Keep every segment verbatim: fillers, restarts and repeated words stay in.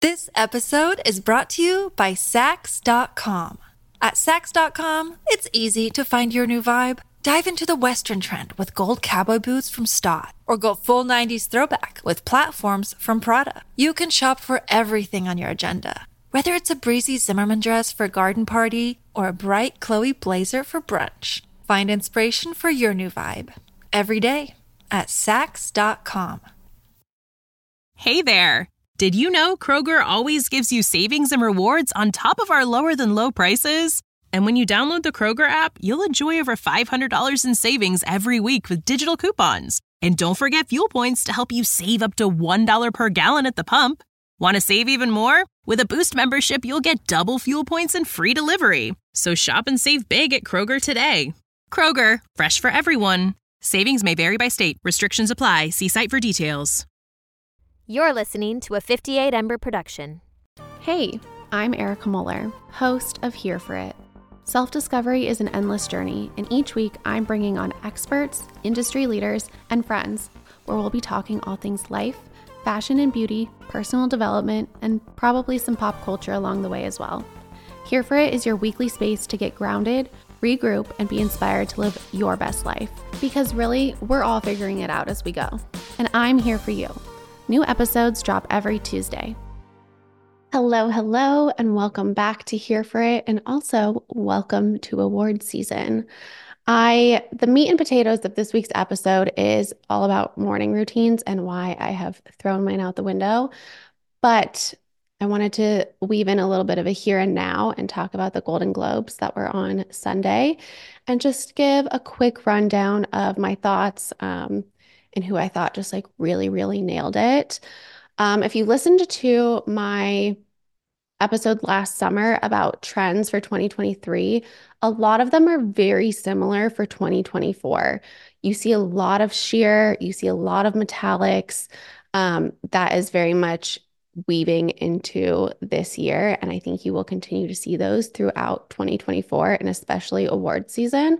This episode is brought to you by Sax dot com. At Sax dot com, it's easy to find your new vibe. Dive into the Western trend with gold cowboy boots from Stott, or go full nineties throwback with platforms from Prada. You can shop for everything on your agenda, whether it's a breezy Zimmermann dress for a garden party or a bright Chloe blazer for brunch. Find inspiration for your new vibe every day at Sax dot com. Hey there! Did you know Kroger always gives you savings and rewards on top of our lower-than-low prices? And when you download the Kroger app, you'll enjoy over five hundred dollars in savings every week with digital coupons. And don't forget fuel points to help you save up to one dollar per gallon at the pump. Want to save even more? With a Boost membership, you'll get double fuel points and free delivery. So shop and save big at Kroger today. Kroger, fresh for everyone. Savings may vary by state. Restrictions apply. See site for details. You're listening to a fifty-eight Ember production. Hey, I'm Erica Muller, host of Here for It. Self-discovery is an endless journey, and each week I'm bringing on experts, industry leaders, and friends, where we'll be talking all things life, fashion and beauty, personal development, and probably some pop culture along the way as well. Here for It is your weekly space to get grounded, regroup, and be inspired to live your best life. Because really, we're all figuring it out as we go. And I'm here for you. New episodes drop every Tuesday. Hello, hello, and welcome back to Here for It, and also welcome to award season. I, the meat and potatoes of this week's episode is all about morning routines and why I have thrown mine out the window, but I wanted to weave in a little bit of a here and now and talk about the Golden Globes that were on Sunday and just give a quick rundown of my thoughts, um, and who I thought just like really, really nailed it. Um, if you listened to my episode last summer about trends for twenty twenty-three, a lot of them are very similar for twenty twenty-four. You see a lot of sheer, you see a lot of metallics. Um, that is very much weaving into this year. And I think you will continue to see those throughout twenty twenty-four and especially award season.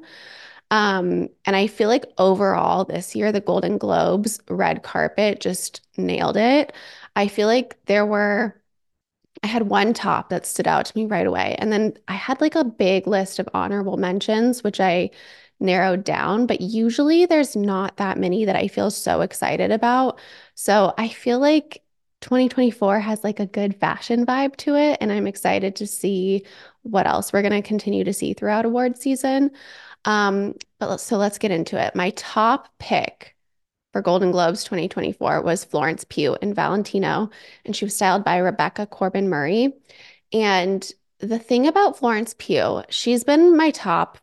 Um, and I feel like overall this year, the Golden Globes red carpet just nailed it. I feel like there were, I had one top that stood out to me right away. And then I had like a big list of honorable mentions, which I narrowed down, but usually there's not that many that I feel so excited about. So I feel like twenty twenty-four has like a good fashion vibe to it. And I'm excited to see what else we're going to continue to see throughout award season. Um, but let's, so let's get into it. My top pick for Golden Globes twenty twenty-four was Florence Pugh in Valentino, and she was styled by Rebecca Corbin Murray. And the thing about Florence Pugh, she's been my top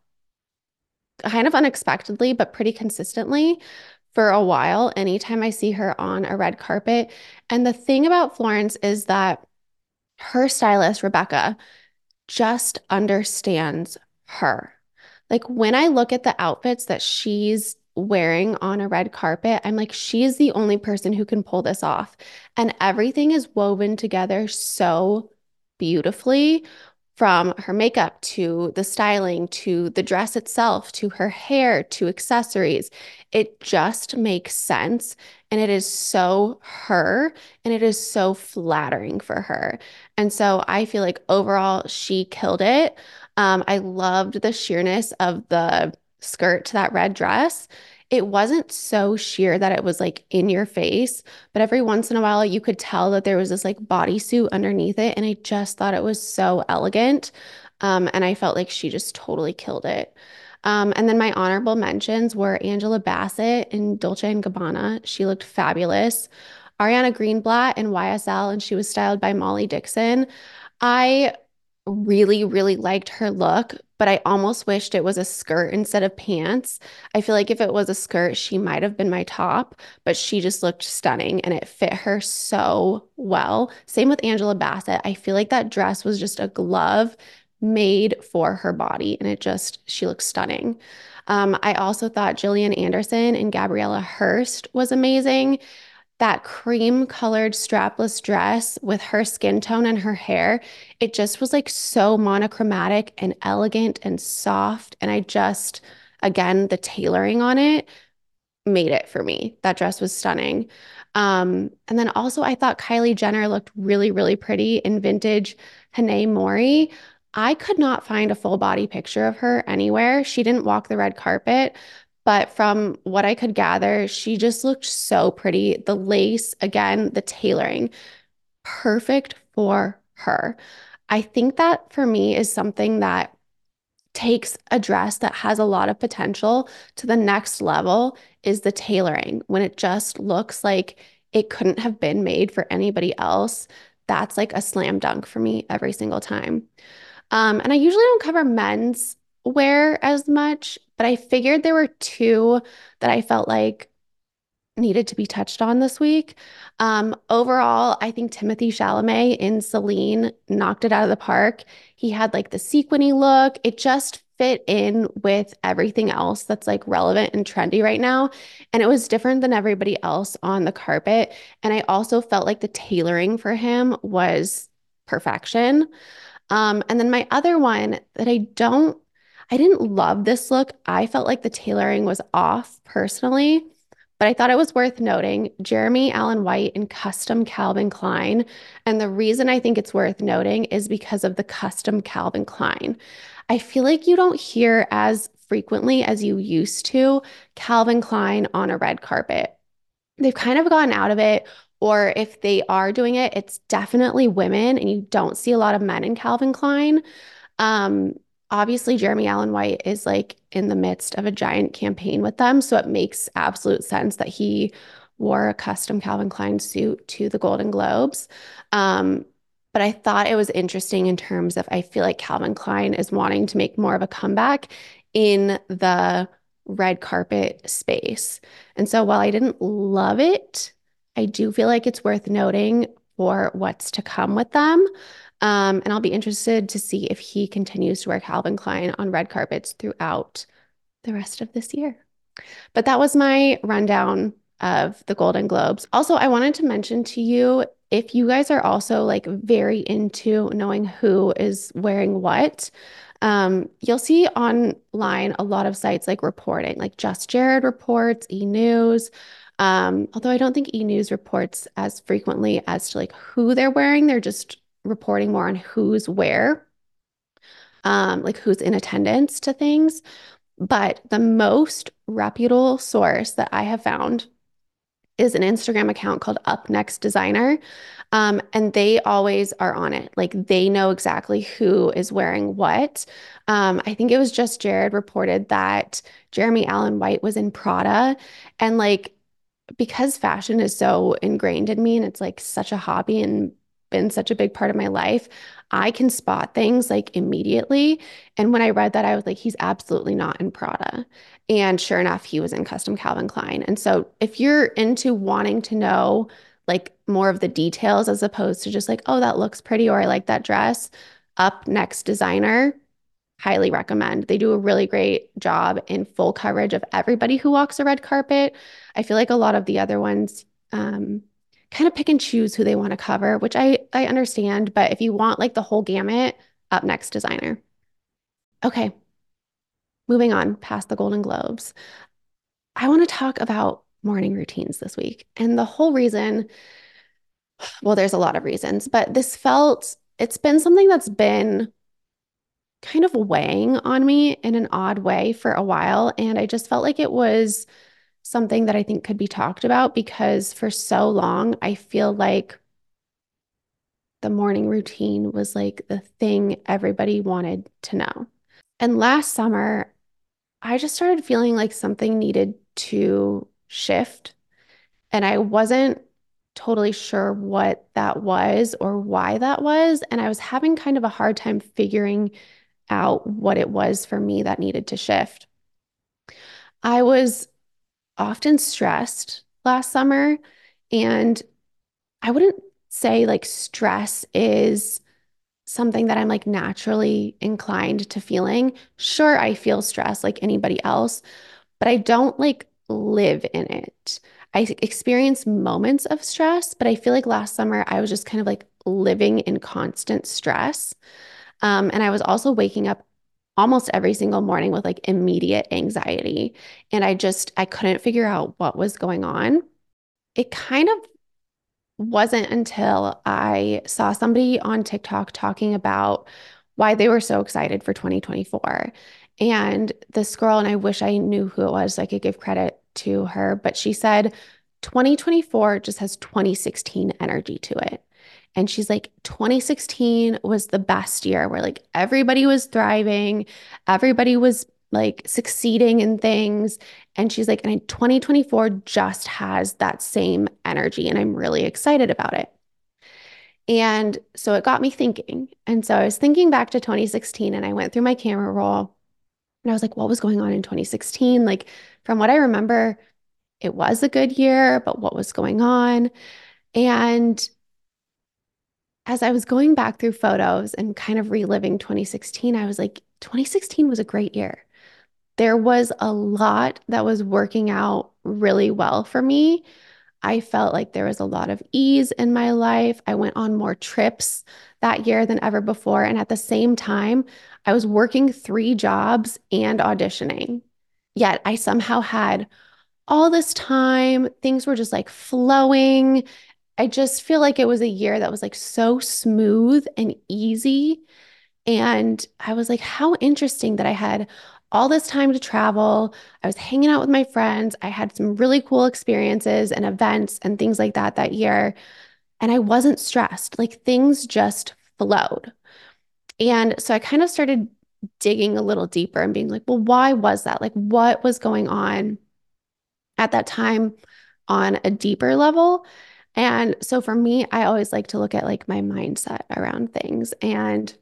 kind of unexpectedly, but pretty consistently for a while, anytime I see her on a red carpet. And the thing about Florence is that her stylist, Rebecca, just understands her. Like when I look at the outfits that she's wearing on a red carpet, I'm like, she's the only person who can pull this off. And everything is woven together so beautifully, from her makeup to the styling, to the dress itself, to her hair, to accessories. It just makes sense. And it is so her, and it is so flattering for her. And so I feel like overall she killed it. Um, I loved the sheerness of the skirt to that red dress. It wasn't so sheer that it was like in your face, but every once in a while you could tell that there was this like bodysuit underneath it. And I just thought it was so elegant. Um, and I felt like she just totally killed it. Um, and then my honorable mentions were Angela Bassett in Dolce and Gabbana. She looked fabulous. Ariana Greenblatt in Y S L, and she was styled by Molly Dixon. I really, really liked her look, but I almost wished it was a skirt instead of pants. I feel like if it was a skirt, she might have been my top, but she just looked stunning and it fit her so well. Same with Angela Bassett. I feel like that dress was just a glove made for her body, and it just, she looks stunning. Um, I also thought Gillian Anderson and Gabriella Hearst was amazing. That cream colored strapless dress with her skin tone and her hair, it just was like so monochromatic and elegant and soft. And I just, again, the tailoring on it made it for me. That dress was stunning. Um, and then also I thought Kylie Jenner looked really, really pretty in vintage Hanae Mori. I could not find a full body picture of her anywhere. She didn't walk the red carpet, but from what I could gather, she just looked so pretty. The lace, again, the tailoring, perfect for her. I think that for me is something that takes a dress that has a lot of potential to the next level is the tailoring. When it just looks like it couldn't have been made for anybody else, that's like a slam dunk for me every single time. Um, and I usually don't cover men's wear as much, but I figured there were two that I felt like needed to be touched on this week. Um, overall, I think Timothée Chalamet in Celine knocked it out of the park. He had like the sequiny look. It just fit in with everything else that's like relevant and trendy right now. And it was different than everybody else on the carpet. And I also felt like the tailoring for him was perfection. Um, and then my other one that I don't, I didn't love this look. I felt like the tailoring was off personally, but I thought it was worth noting Jeremy Allen White in custom Calvin Klein. And the reason I think it's worth noting is because of the custom Calvin Klein. I feel like you don't hear as frequently as you used to Calvin Klein on a red carpet. They've kind of gotten out of it, or if they are doing it, it's definitely women, and you don't see a lot of men in Calvin Klein. Um, Obviously, Jeremy Allen White is like in the midst of a giant campaign with them, so it makes absolute sense that he wore a custom Calvin Klein suit to the Golden Globes. Um, but I thought it was interesting in terms of I feel like Calvin Klein is wanting to make more of a comeback in the red carpet space. And so while I didn't love it, I do feel like it's worth noting for what's to come with them. Um, and I'll be interested to see if he continues to wear Calvin Klein on red carpets throughout the rest of this year. But that was my rundown of the Golden Globes. Also, I wanted to mention to you, if you guys are also like very into knowing who is wearing what, um, you'll see online a lot of sites like reporting, like Just Jared reports, E! News. Um, although I don't think E! News reports as frequently as to like who they're wearing. They're just reporting more on who's where, um, like who's in attendance to things. But the most reputable source that I have found is an Instagram account called Up Next Designer. Um, and they always are on it. Like they know exactly who is wearing what. Um, I think it was Just Jared reported that Jeremy Allen White was in Prada. And like, because fashion is so ingrained in me and it's like such a hobby and been such a big part of my life, I can spot things like immediately. And when I read that, I was like, he's absolutely not in Prada. And sure enough, he was in custom Calvin Klein. And so if you're into wanting to know like more of the details as opposed to just like, oh, that looks pretty, or I like that dress, Up Next Designer, highly recommend. They do a really great job in full coverage of everybody who walks a red carpet. I feel like a lot of the other ones, um, kind of pick and choose who they want to cover, which I, I understand. But if you want like the whole gamut, Up Next Designer. Okay, moving on past the Golden Globes. I want to talk about morning routines this week. And the whole reason, well, there's a lot of reasons, but this felt, it's been something that's been kind of weighing on me in an odd way for a while. And I just felt like it was something that I think could be talked about because for so long, I feel like the morning routine was like the thing everybody wanted to know. And last summer, I just started feeling like something needed to shift. And I wasn't totally sure what that was or why that was. And I was having kind of a hard time figuring out what it was for me that needed to shift. I was often stressed last summer, and I wouldn't say like stress is something that I'm like naturally inclined to feeling. Sure, I feel stress like anybody else, but I don't like live in it. I experience moments of stress, but I feel like last summer I was just kind of like living in constant stress. Um, and I was also waking up almost every single morning with like immediate anxiety. And I just, I couldn't figure out what was going on. It kind of wasn't until I saw somebody on TikTok talking about why they were so excited for twenty twenty-four. And this girl, and I wish I knew who it was so I could give credit to her, but she said twenty twenty-four just has twenty sixteen energy to it. And she's like, twenty sixteen was the best year where like everybody was thriving, everybody was like succeeding in things. And she's like, and twenty twenty-four just has that same energy. And I'm really excited about it. And so it got me thinking. And so I was thinking back to twenty sixteen and I went through my camera roll and I was like, what was going on in twenty sixteen? Like, from what I remember, it was a good year, but what was going on? And as I was going back through photos and kind of reliving twenty sixteen, I was like, twenty sixteen was a great year. There was a lot that was working out really well for me. I felt like there was a lot of ease in my life. I went on more trips that year than ever before. And at the same time, I was working three jobs and auditioning. Yet I somehow had all this time. Things were just like flowing. I just feel like it was a year that was like so smooth and easy. And I was like, how interesting that I had all this time to travel. I was hanging out with my friends. I had some really cool experiences and events and things like that that year. And I wasn't stressed. Like things just flowed. And so I kind of started digging a little deeper and being like, well, why was that? Like, what was going on at that time on a deeper level? And so for me, I always like to look at like my mindset around things. And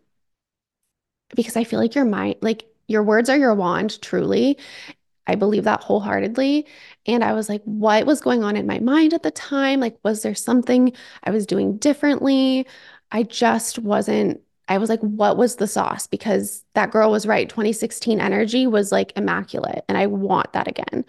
because I feel like your mind, like your words are your wand, truly. I believe that wholeheartedly. And I was like, what was going on in my mind at the time? Like, was there something I was doing differently? I just wasn't, I was like, what was the sauce? Because that girl was right. twenty sixteen energy was like immaculate. And I want that again.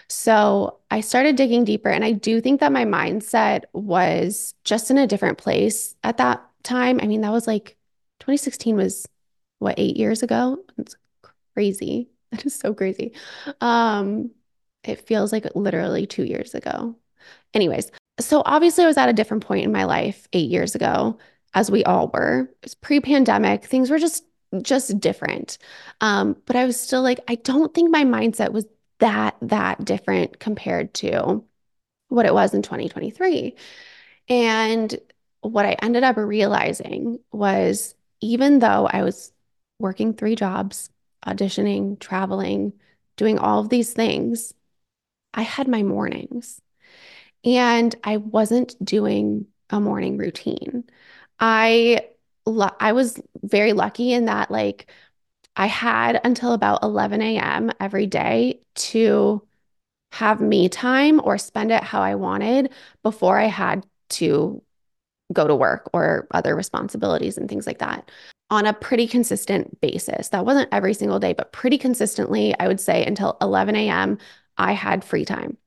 So I started digging deeper. And I do think that my mindset was just in a different place at that time. I mean, that was like twenty sixteen was what, eight years ago? It's crazy. That is so crazy. Um, it feels like literally two years ago. Anyways, so obviously I was at a different point in my life eight years ago, as we all were. It was pre-pandemic. Things were just just different. Um, but I was still like, I don't think my mindset was that that different compared to what it was in twenty twenty-three. And what I ended up realizing was, even though I was working three jobs, auditioning, traveling, doing all of these things, I had my mornings and I wasn't doing a morning routine. I I was very lucky in that like I had until about eleven a.m. every day to have me time or spend it how I wanted before I had to go to work or other responsibilities and things like that on a pretty consistent basis. That wasn't every single day, but pretty consistently, I would say until eleven a.m., I had free time.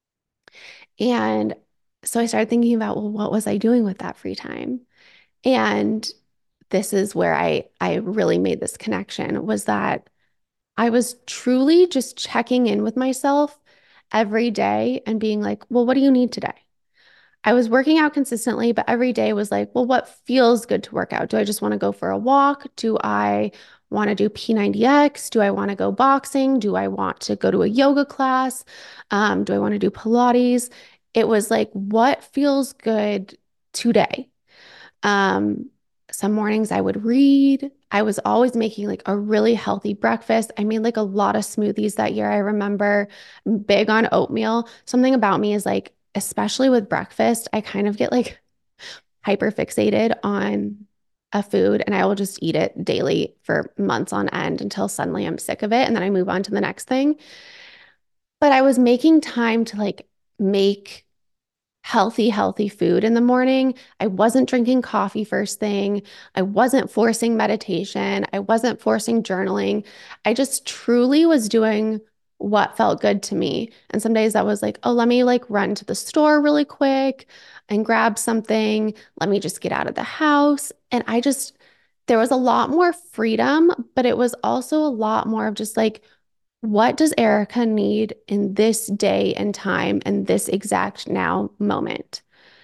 And so I started thinking about, well, what was I doing with that free time? And this is where I, I really made this connection, was that I was truly just checking in with myself every day and being like, well, what do you need today? I was working out consistently, but every day was like, well, what feels good to work out? Do I just want to go for a walk? Do I want to do P ninety X? Do I want to go boxing? Do I want to go to a yoga class? Um, do I want to do Pilates? It was like, what feels good today? Um, some mornings I would read. I was always making like a really healthy breakfast. I made like a lot of smoothies that year. I remember, I'm big on oatmeal. Something about me is like, especially with breakfast, I kind of get like hyper fixated on a food and I will just eat it daily for months on end until suddenly I'm sick of it. And then I move on to the next thing. But I was making time to like make healthy, healthy food in the morning. I wasn't drinking coffee first thing. I wasn't forcing meditation. I wasn't forcing journaling. I just truly was doing what felt good to me. And some days I was like, oh, let me like run to the store really quick and grab something. Let me just get out of the house. And I just, there was a lot more freedom, but it was also a lot more of just like, what does Erica need in this day and time and this exact now moment?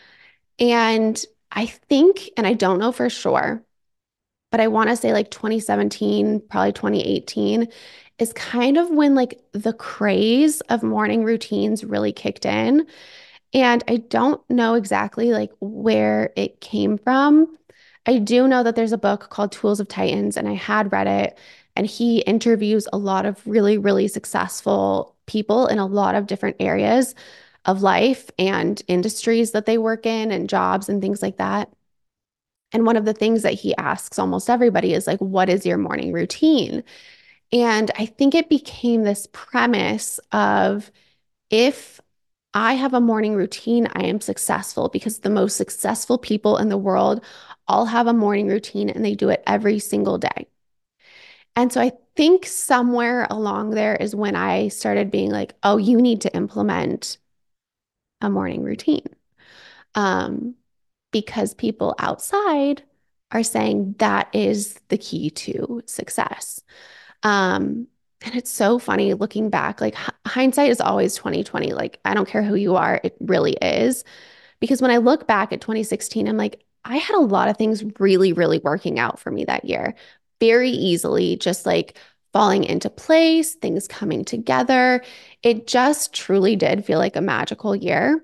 And I think, and I don't know for sure, but I want to say like twenty seventeen, probably twenty eighteen is kind of when like the craze of morning routines really kicked in. And I don't know exactly like where it came from. I do know that there's a book called Tools of Titans, and I had read it, and he interviews a lot of really, really successful people in a lot of different areas of life and industries that they work in and jobs and things like that. And one of the things that he asks almost everybody is like, what is your morning routine? And I think it became this premise of, if I have a morning routine, I am successful, because the most successful people in the world all have a morning routine and they do it every single day. And so I think somewhere along there is when I started being like, oh, you need to implement a morning routine. Um, because people outside are saying that is the key to success. Um, and it's so funny looking back, like h- hindsight is always twenty twenty. Like, I don't care who you are, it really is. Because when I look back at twenty sixteen, I'm like, I had a lot of things really, really working out for me that year, very easily, just like falling into place, things coming together. It just truly did feel like a magical year.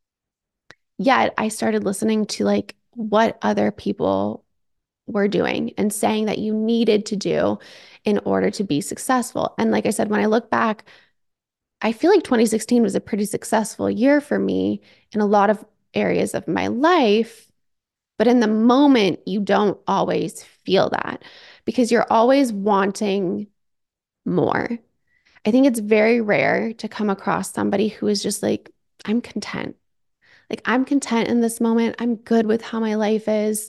Yet I started listening to like what other people were doing and saying that you needed to do in order to be successful. And like I said, when I look back, I feel like twenty sixteen was a pretty successful year for me in a lot of areas of my life. But in the moment, you don't always feel that, because you're always wanting more. I think it's very rare to come across somebody who is just like, I'm content. Like, I'm content in this moment. I'm good with how my life is.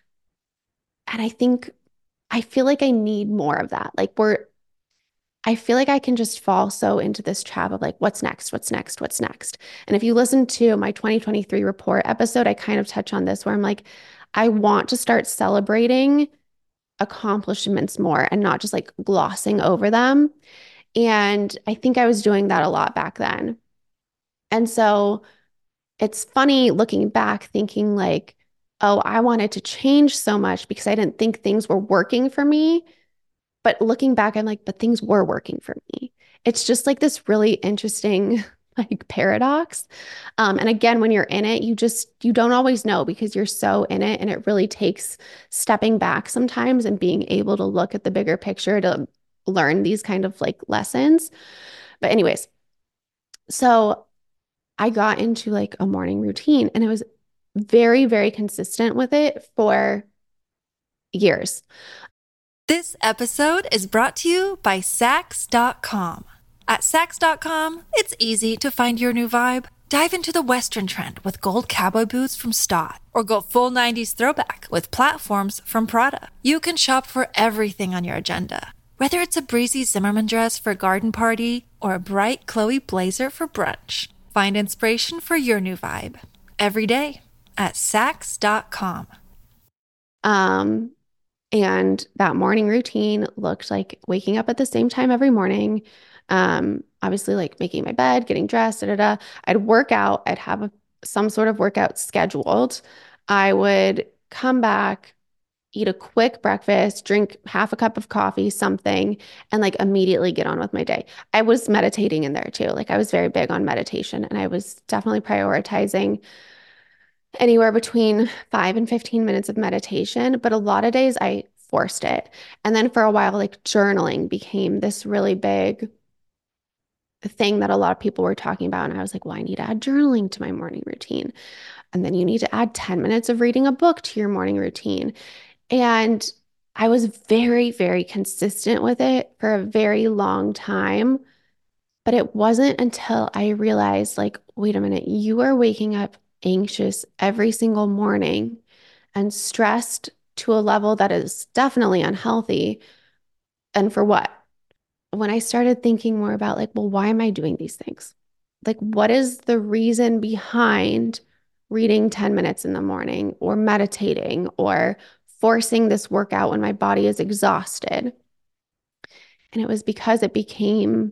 And I think I feel like I need more of that. Like, we're, I feel like I can just fall so into this trap of like, what's next? What's next? What's next? And if you listen to my twenty twenty-three report episode, I kind of touch on this where I'm like, I want to start celebrating accomplishments more and not just like glossing over them. And I think I was doing that a lot back then. And so it's funny looking back, thinking like, oh, I wanted to change so much because I didn't think things were working for me. But looking back, I'm like, but things were working for me. It's just like this really interesting like paradox. Um, and again, when you're in it, you just, you don't always know because you're so in it, and it really takes stepping back sometimes and being able to look at the bigger picture to learn these kind of like lessons. But anyways, so I got into like a morning routine, and it was very, very consistent with it for years. This episode is brought to you by Sax dot com. At Sax dot com, it's easy to find your new vibe. Dive into the Western trend with gold cowboy boots from Stott, or go full nineties throwback with platforms from Prada. You can shop for everything on your agenda, whether it's a breezy Zimmermann dress for a garden party or a bright Chloe blazer for brunch. Find inspiration for your new vibe every day at Sax dot com. Um, and that morning routine looked like waking up at the same time every morning. Um, obviously like making my bed, getting dressed, da, da, da. I'd work out. I'd have a, some sort of workout scheduled. I would come back, eat a quick breakfast, drink half a cup of coffee, something, and like immediately get on with my day. I was meditating in there too. Like, I was very big on meditation, and I was definitely prioritizing anywhere between five and fifteen minutes of meditation. But a lot of days I forced it. And then for a while, like journaling became this really big thing that a lot of people were talking about. And I was like, well, I need to add journaling to my morning routine. And then you need to add ten minutes of reading a book to your morning routine. And I was very, very consistent with it for a very long time. But it wasn't until I realized, like, wait a minute, you are waking up anxious every single morning and stressed to a level that is definitely unhealthy. And for what? When I started thinking more about like, well, why am I doing these things? Like, what is the reason behind reading ten minutes in the morning or meditating or forcing this workout when my body is exhausted. And it was because it became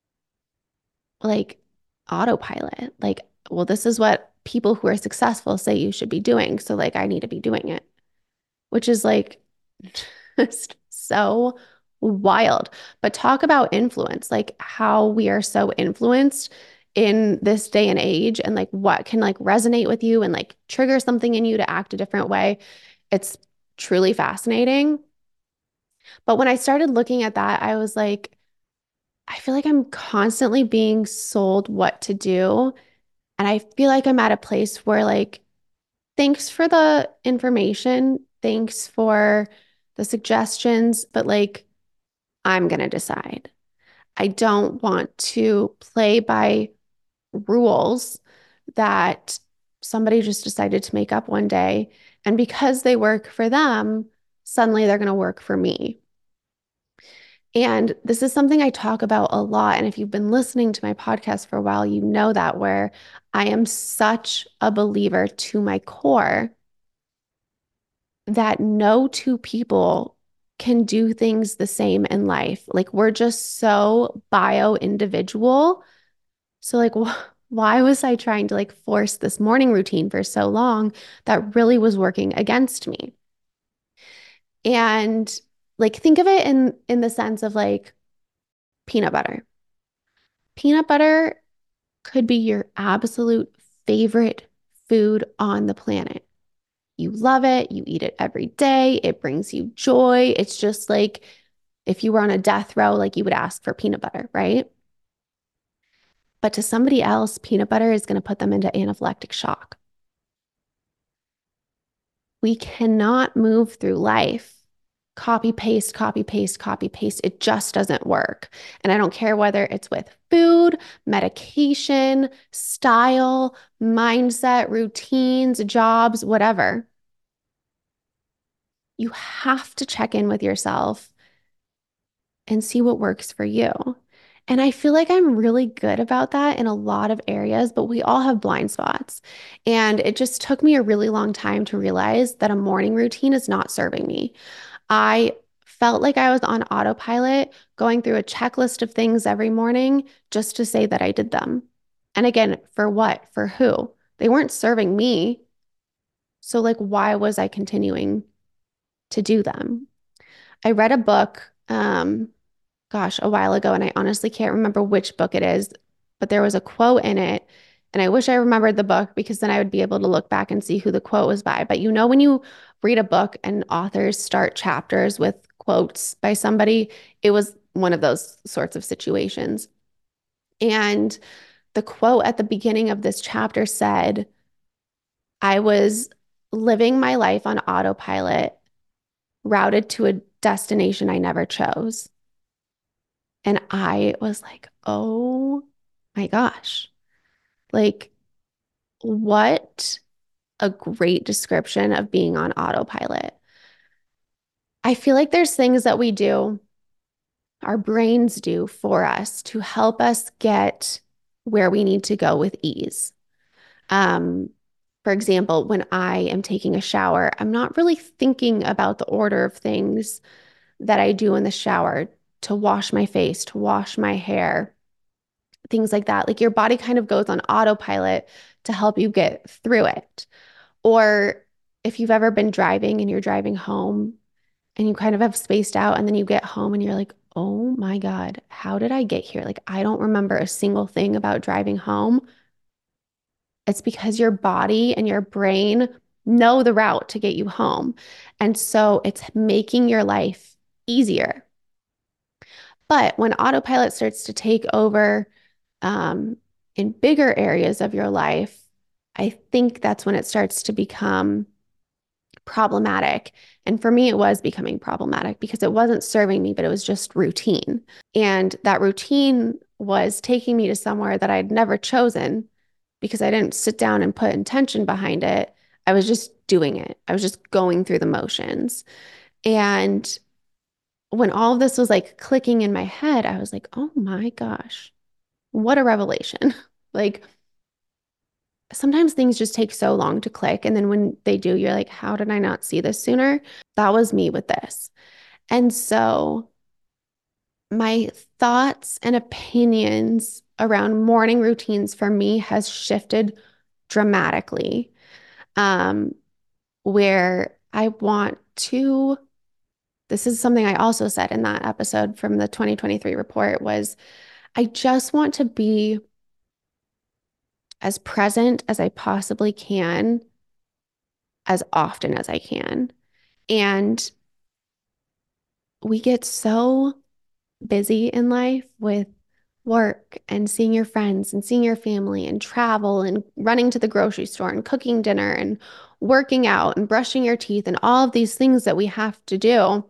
like autopilot. Like, well, this is what people who are successful say you should be doing. So like, I need to be doing it, which is like just so wild. But talk about influence, like how we are so influenced in this day and age, and like what can like resonate with you and like trigger something in you to act a different way. It's truly fascinating. But when I started looking at that, I was like, I feel like I'm constantly being sold what to do. And I feel like I'm at a place where like, thanks for the information. Thanks for the suggestions, but like, I'm going to decide. I don't want to play by rules that somebody just decided to make up one day. And because they work for them, suddenly they're going to work for me. And this is something I talk about a lot. And if you've been listening to my podcast for a while, you know that, where I am such a believer to my core that no two people can do things the same in life. Like, we're just so bio individual. So like, wh- why was I trying to like force this morning routine for so long that really was working against me? And like, think of it in in the sense of like peanut butter. Peanut butter could be your absolute favorite food on the planet. You love it. You eat it every day. It brings you joy. It's just like if you were on a death row, like you would ask for peanut butter, right? But to somebody else, peanut butter is going to put them into anaphylactic shock. We cannot move through life copy, paste, copy, paste, copy, paste. It just doesn't work. And I don't care whether it's with food, medication, style, mindset, routines, jobs, whatever. You have to check in with yourself and see what works for you. And I feel like I'm really good about that in a lot of areas, but we all have blind spots. And it just took me a really long time to realize that a morning routine is not serving me. I felt like I was on autopilot, going through a checklist of things every morning just to say that I did them. And again, for what? For who? They weren't serving me. So like, why was I continuing to do them? I read a book, um, gosh, a while ago, and I honestly can't remember which book it is, but there was a quote in it. And I wish I remembered the book, because then I would be able to look back and see who the quote was by. But you know, when you read a book and authors start chapters with quotes by somebody, it was one of those sorts of situations. And the quote at the beginning of this chapter said, I was living my life on autopilot, routed to a destination I never chose. And I was like, oh my gosh, like, what a great description of being on autopilot. I feel like there's things that we do, our brains do for us to help us get where we need to go with ease. Um, for example, when I am taking a shower, I'm not really thinking about the order of things that I do in the shower to wash my face, to wash my hair, things like that. Like, your body kind of goes on autopilot to help you get through it. Or if you've ever been driving and you're driving home and you kind of have spaced out, and then you get home and you're like, oh my God, how did I get here? Like, I don't remember a single thing about driving home. It's because your body and your brain know the route to get you home. And so it's making your life easier. But when autopilot starts to take over um, in bigger areas of your life, I think that's when it starts to become problematic. And for me, it was becoming problematic because it wasn't serving me, but it was just routine. And that routine was taking me to somewhere that I'd never chosen because I didn't sit down and put intention behind it. I was just doing it. I was just going through the motions. And when all of this was like clicking in my head, I was like, oh my gosh, what a revelation. Like, sometimes things just take so long to click. And then when they do, you're like, how did I not see this sooner? That was me with this. And so my thoughts and opinions around morning routines for me has shifted dramatically. Um, where I want to, this is something I also said in that episode from the twenty twenty-three report, was I just want to be as present as I possibly can, as often as I can. And we get so busy in life with work and seeing your friends and seeing your family and travel and running to the grocery store and cooking dinner and working out and brushing your teeth and all of these things that we have to do,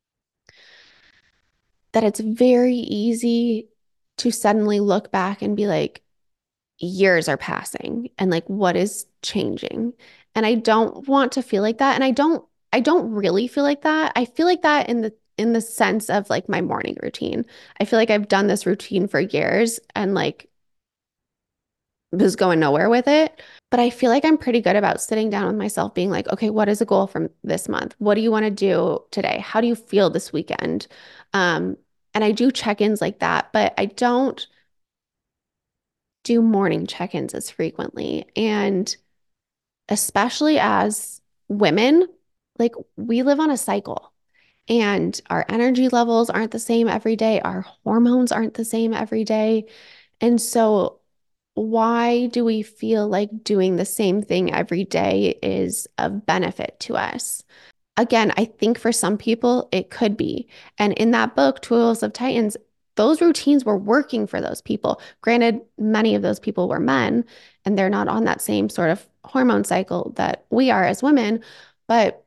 that it's very easy to suddenly look back and be like, years are passing and like, what is changing? And I don't want to feel like that. And I don't, I don't really feel like that. I feel like that in the in the sense of like my morning routine. I feel like I've done this routine for years and like was going nowhere with it. But I feel like I'm pretty good about sitting down with myself being like, okay, what is a goal from this month? What do you want to do today? How do you feel this weekend? Um, and I do check-ins like that, but I don't do morning check-ins as frequently. And especially as women, like we live on a cycle and our energy levels aren't the same every day. Our hormones aren't the same every day. And so why do we feel like doing the same thing every day is of benefit to us? Again, I think for some people it could be. And in that book, Tools of Titans, those routines were working for those people. Granted, many of those people were men and they're not on that same sort of hormone cycle that we are as women, but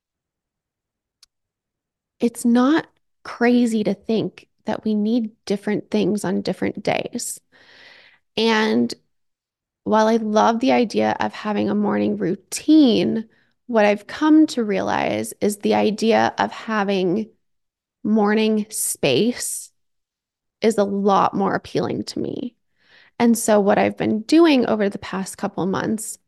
it's not crazy to think that we need different things on different days. And while I love the idea of having a morning routine, what I've come to realize is the idea of having morning space is a lot more appealing to me. And so what I've been doing over the past couple months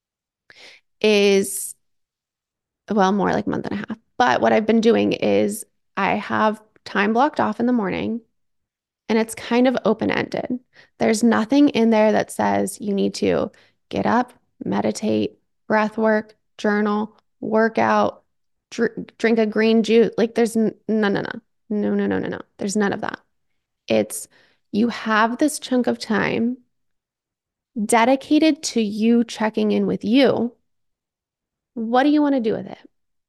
is, well, more like a month and a half. But what I've been doing is I have time blocked off in the morning and it's kind of open-ended. There's nothing in there that says you need to get up, meditate, breath work, journal, work out, dr- drink a green juice. Like there's n- no, no, no, no, no, no, no, no. There's none of that. It's you have this chunk of time dedicated to you checking in with you. What do you want to do with it?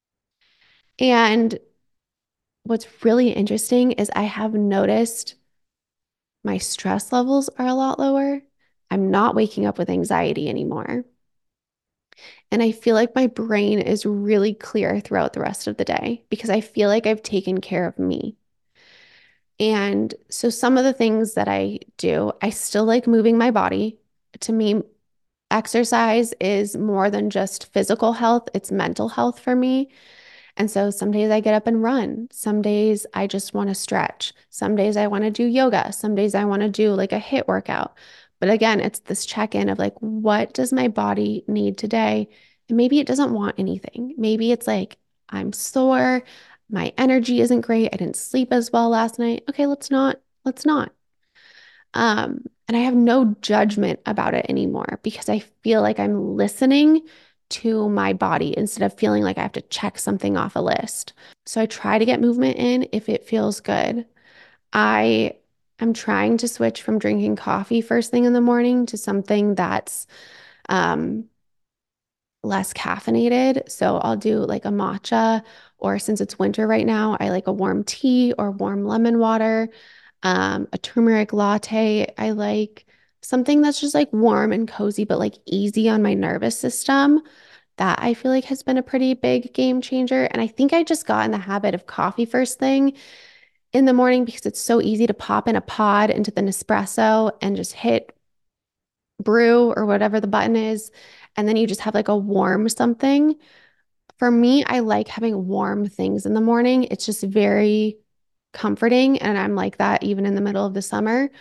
And what's really interesting is I have noticed my stress levels are a lot lower. I'm not waking up with anxiety anymore. And I feel like my brain is really clear throughout the rest of the day because I feel like I've taken care of me. And so some of the things that I do, I still like moving my body. To me, exercise is more than just physical health, it's mental health for me. And so some days I get up and run. Some days I just want to stretch. Some days I want to do yoga. Some days I want to do like a HIIT workout. But again, it's this check-in of like, what does my body need today? And maybe it doesn't want anything. Maybe it's like, I'm sore. My energy isn't great. I didn't sleep as well last night. Okay, let's not, let's not. Um, and I have no judgment about it anymore because I feel like I'm listening to my body instead of feeling like I have to check something off a list. So I try to get movement in if it feels good. I am trying to switch from drinking coffee first thing in the morning to something that's um, less caffeinated. So I'll do like a matcha, or since it's winter right now, I like a warm tea or warm lemon water, um, a turmeric latte. I like something that's just like warm and cozy, but like easy on my nervous system. That I feel like has been a pretty big game changer. And I think I just got in the habit of coffee first thing in the morning because it's so easy to pop in a pod into the Nespresso and just hit brew or whatever the button is. And then you just have like a warm something. For me, I like having warm things in the morning. It's just very comforting. And I'm like that even in the middle of the summer.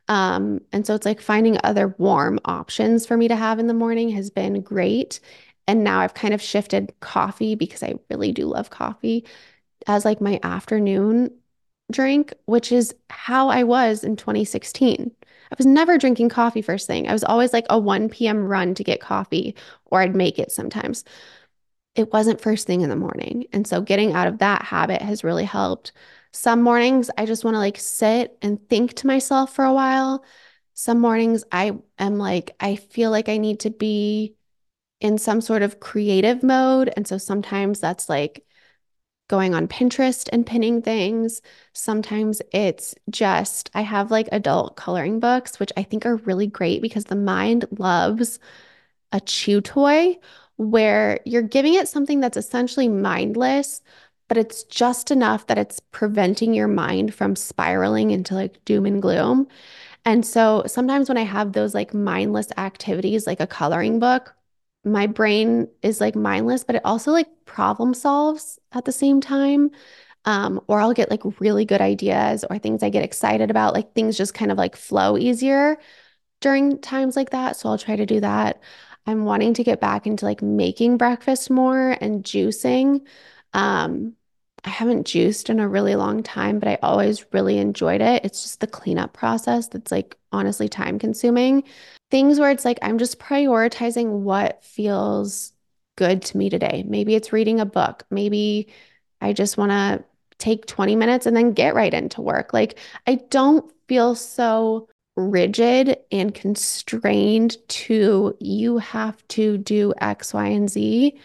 Um, and so it's like finding other warm options for me to have in the morning has been great. And now I've kind of shifted coffee because I really do love coffee as like my afternoon drink, which is how I was in twenty sixteen. I was never drinking coffee first thing. I was always like a one p m run to get coffee, or I'd make it sometimes. It wasn't first thing in the morning. And so getting out of that habit has really helped. Some mornings I just want to like sit and think to myself for a while. Some mornings I am like, I feel like I need to be in some sort of creative mode. And so sometimes that's like going on Pinterest and pinning things. Sometimes it's just, I have like adult coloring books, which I think are really great because the mind loves a chew toy where you're giving it something that's essentially mindless, but it's just enough that it's preventing your mind from spiraling into like doom and gloom. And so sometimes when I have those like mindless activities, like a coloring book, my brain is like mindless, but it also like problem solves at the same time. Um, or I'll get like really good ideas or things I get excited about, like things just kind of like flow easier during times like that. So I'll try to do that. I'm wanting to get back into like making breakfast more and juicing. Um, I haven't juiced in a really long time, but I always really enjoyed it. It's just the cleanup process that's like honestly time consuming. Things where it's like I'm just prioritizing what feels good to me today. Maybe it's reading a book. Maybe I just want to take twenty minutes and then get right into work. Like I don't feel so rigid and constrained to you have to do X, Y, and Z.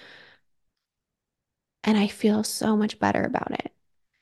And I feel so much better about it.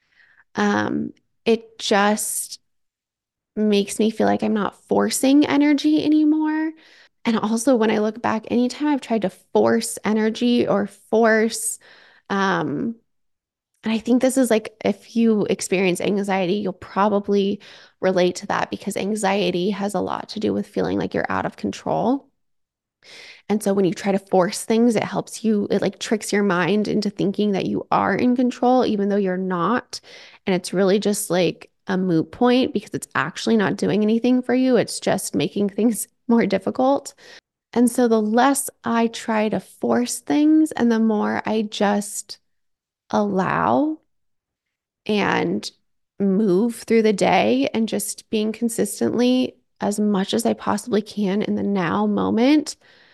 Um, it just makes me feel like I'm not forcing energy anymore. And also when I look back, anytime I've tried to force energy or force, um, and I think this is like if you experience anxiety, you'll probably relate to that because anxiety has a lot to do with feeling like you're out of control. And so when you try to force things, it helps you, it like tricks your mind into thinking that you are in control, even though you're not. And it's really just like a moot point because it's actually not doing anything for you. It's just making things more difficult. And so the less I try to force things and the more I just allow and move through the day and just being consistently as much as I possibly can in the now moment,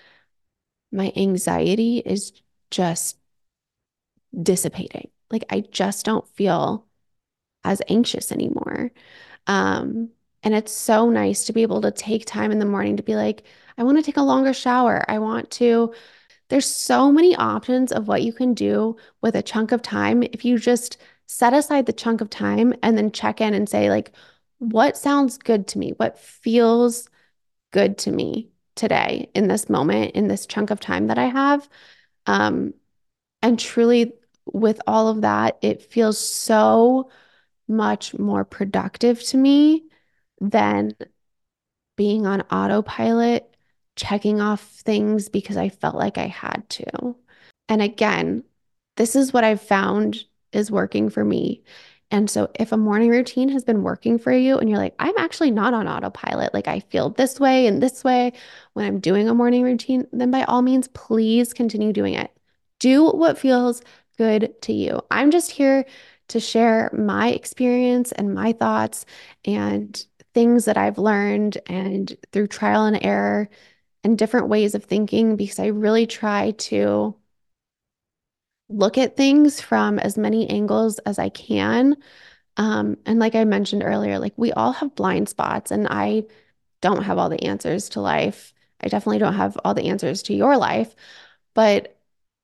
my anxiety is just dissipating. Like I just don't feel as anxious anymore. Um, and it's so nice to be able to take time in the morning to be like, I want to take a longer shower. I want to, there's so many options of what you can do with a chunk of time. If you just set aside the chunk of time and then check in and say, like, what sounds good to me? What feels good to me today in this moment, in this chunk of time that I have? Um, and truly, with all of that, it feels so much more productive to me than being on autopilot, checking off things because I felt like I had to. And again, this is what I've found is working for me. And so if a morning routine has been working for you and you're like, I'm actually not on autopilot, like I feel this way and this way when I'm doing a morning routine, then by all means, please continue doing it. Do what feels good to you. I'm just here to share my experience and my thoughts and things that I've learned and through trial and error and different ways of thinking because I really try to look at things from as many angles as I can. Um, and like I mentioned earlier, like we all have blind spots, and I don't have all the answers to life. I definitely don't have all the answers to your life, but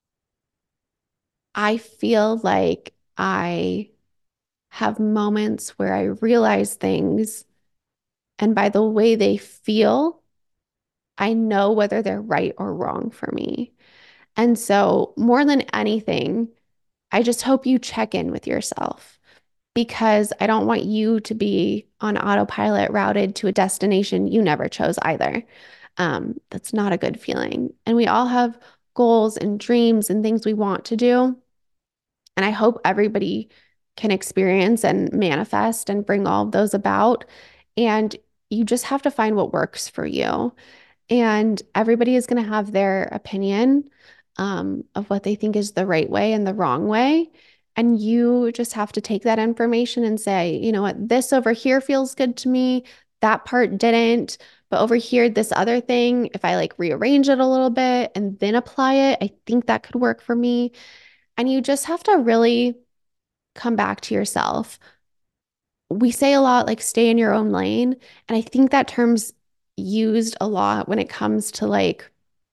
I feel like I have moments where I realize things, and by the way they feel, I know whether they're right or wrong for me. And so, more than anything, I just hope you check in with yourself because I don't want you to be on autopilot routed to a destination you never chose either. Um, that's not a good feeling. And we all have goals and dreams and things we want to do. And I hope everybody can experience and manifest and bring all of those about. And you just have to find what works for you. And everybody is going to have their opinion um, of what they think is the right way and the wrong way. And you just have to take that information and say, you know what, this over here feels good to me. That part didn't. But over here, this other thing, if I like rearrange it a little bit and then apply it, I think that could work for me. And you just have to really come back to yourself. We say a lot like stay in your own lane. And I think that term's used a lot when it comes to like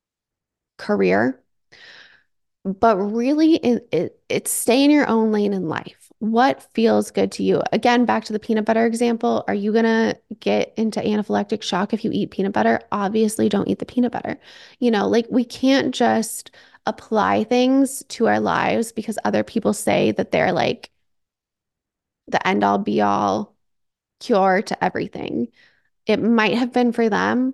career, but really it, it, it's stay in your own lane in life. What feels good to you? Again, back to the peanut butter example. Are you going to get into anaphylactic shock if you eat peanut butter? Obviously, don't eat the peanut butter. You know, like we can't just apply things to our lives because other people say that they're like the end all be all cure to everything. It might have been for them,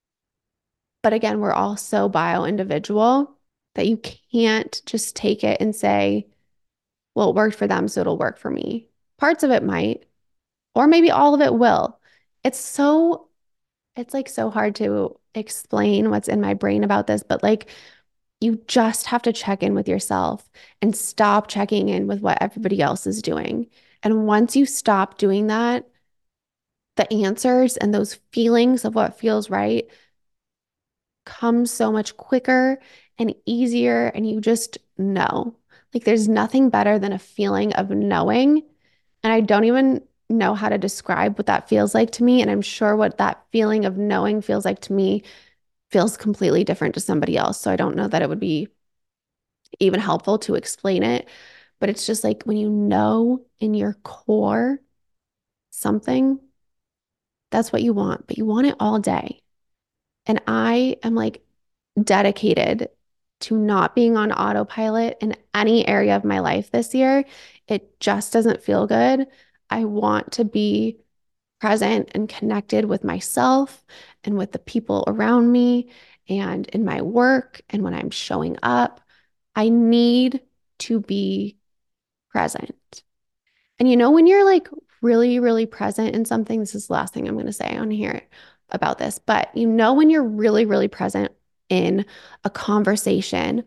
but again, we're all so bio individual that you can't just take it and say, well, it worked for them, so it'll work for me. Parts of it might, or maybe all of it will. It's so, it's like so hard to explain what's in my brain about this, but like you just have to check in with yourself and stop checking in with what everybody else is doing. And once you stop doing that, the answers and those feelings of what feels right come so much quicker and easier, and you just know. Like there's nothing better than a feeling of knowing. And I don't even know how to describe what that feels like to me. And I'm sure what that feeling of knowing feels like to me feels completely different to somebody else. So I don't know that it would be even helpful to explain it. But it's just like when you know in your core something, that's what you want, but you want it all day. And I am like dedicated to not being on autopilot in any area of my life this year. It just doesn't feel good. I want to be present and connected with myself and with the people around me and in my work and when I'm showing up. I need to be present. And you know, when you're like really, really present in something, this is the last thing I'm going to say on here about this, but you know, when you're really, really present in a conversation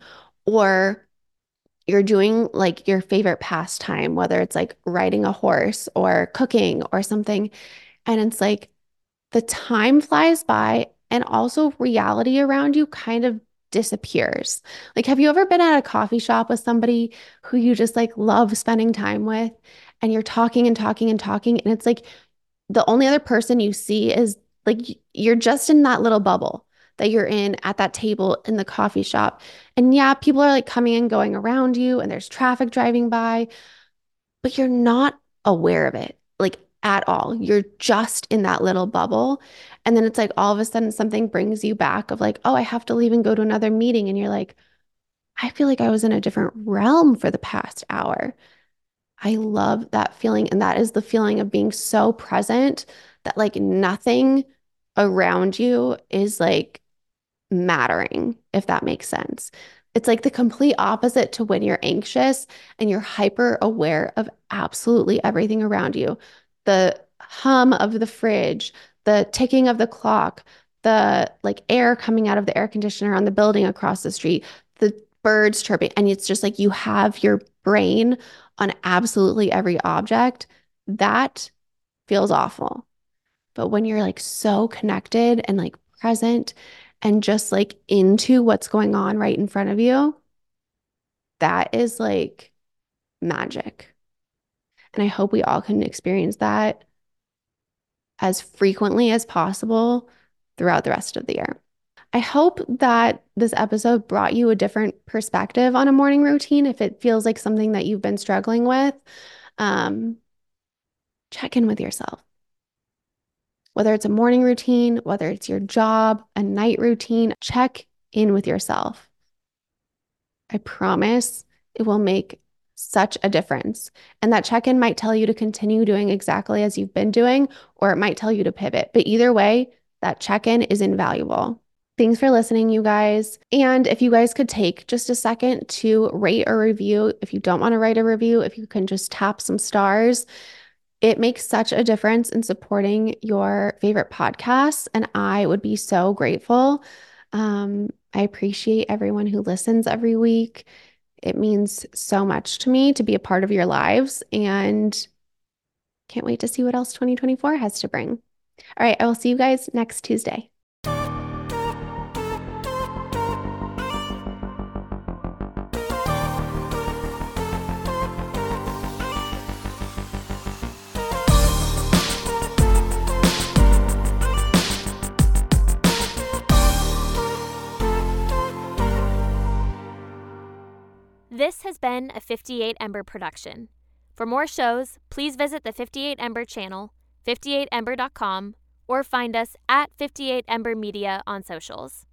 or you're doing like your favorite pastime, whether it's like riding a horse or cooking or something, and it's like the time flies by and also reality around you kind of disappears. Like, have you ever been at a coffee shop with somebody who you just like love spending time with and you're talking and talking and talking and it's like the only other person you see is like you're just in that little bubble that you're in at that table in the coffee shop. And yeah, people are like coming and going around you and there's traffic driving by, but you're not aware of it like at all. You're just in that little bubble. And then it's like all of a sudden something brings you back of like, oh, I have to leave and go to another meeting. And you're like, I feel like I was in a different realm for the past hour. I love that feeling. And that is the feeling of being so present that like nothing around you is like mattering, if that makes sense. It's like the complete opposite to when you're anxious and you're hyper aware of absolutely everything around you. The hum of the fridge, the ticking of the clock, the like air coming out of the air conditioner on the building across the street, the birds chirping. And it's just like you have your brain on absolutely every object. That feels awful. But when you're like so connected and like present and just like into what's going on right in front of you, that is like magic. And I hope we all can experience that as frequently as possible throughout the rest of the year. I hope that this episode brought you a different perspective on a morning routine. If it feels like something that you've been struggling with, um, check in with yourself. Whether it's a morning routine, whether it's your job, a night routine, check in with yourself. I promise it will make such a difference. And that check-in might tell you to continue doing exactly as you've been doing, or it might tell you to pivot. But either way, that check-in is invaluable. Thanks for listening, you guys. And if you guys could take just a second to rate or review, if you don't want to write a review, if you can just tap some stars, It makes such a difference in supporting your favorite podcasts, and I would be so grateful. Um, I appreciate everyone who listens every week. It means so much to me to be a part of your lives, and can't wait to see what else twenty twenty-four has to bring. All right, I will see you guys next Tuesday. This has been a fifty-eight Ember production. For more shows, please visit the fifty-eight Ember channel, fifty-eight ember dot com, or find us at fifty-eight Ember Media on socials.